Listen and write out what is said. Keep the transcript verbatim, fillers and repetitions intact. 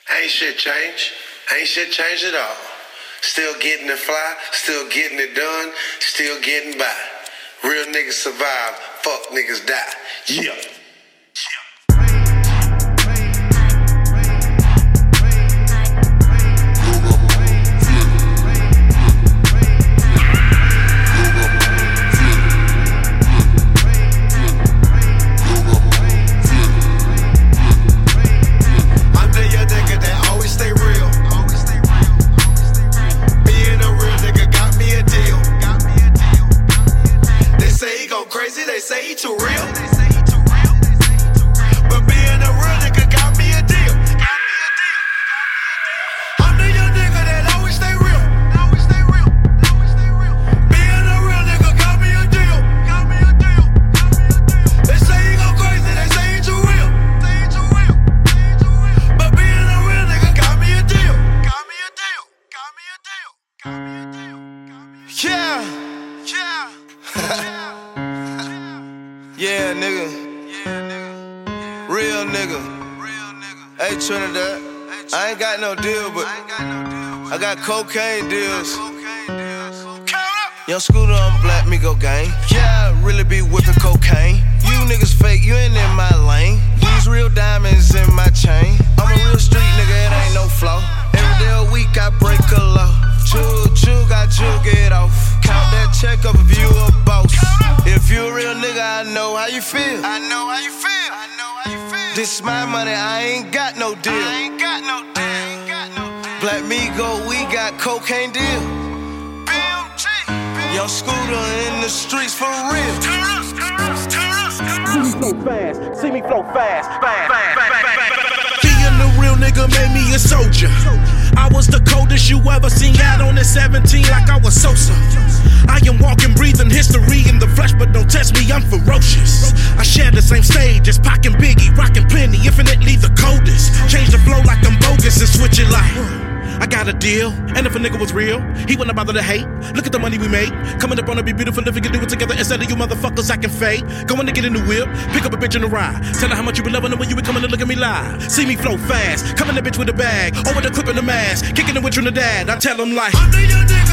Ain't shit changed. Ain't shit changed at all. Still getting it fly, still getting it done, still getting by. Real niggas survive, fuck niggas die. Yeah. Crazy, they say he too real. But being a real nigga got me a deal. I'm the young nigga that always stay real. Being a real nigga got me a deal. They say he go crazy, they say he too real. But being a real nigga got me a deal. Got me a deal. Got me a deal. Got me a deal. Yeah. Yeah. Yeah, nigga. Yeah, nigga. Real nigga. Real nigga. Hey, Trinidad. I ain't got no deal, but I got cocaine deals. Young Scooter on Black Migo gang. Yeah, I really be whipping cocaine. You niggas fake, you ain't in my lane. These real diamonds in my chain. I'm a real street nigga, it ain't no flaw. Every day a week I break a law. Chug, chug, I chug it off. Count that check up if you a boss. If you a real nigga, I know how you feel. I know how you feel. I know how you feel. This my money, I ain't got no deal. I ain't got no deal. I ain't got no deal. Black Migo, we got cocaine deal. B M G. Young Scooter in the streets for real. See me flow fast. See me flow fast. Fast, fast, fast, fast. Being a real nigga made me a soldier. I was the coldest you ever seen out on the seventeen like I was Sosa. I am walking, breathing history in the flesh, but don't test me, I'm ferocious. I share the same stage as Pac and Biggie, rockin' plenty, infinitely the coldest. Change the flow like I'm bogus and switch it like I got a deal, and if a nigga was real, he wouldn't bother to hate. Look at the money we made, coming up on to be beautiful if we can do it together. Instead of you motherfuckers acting fake, going to get in the whip, pick up a bitch in the ride. Tell her how much you been loving her when you be coming to look at me live. See me flow fast, coming the bitch with a bag, over the clip in the mask, kicking it with Trinidad. I tell him like, I'm the young nigga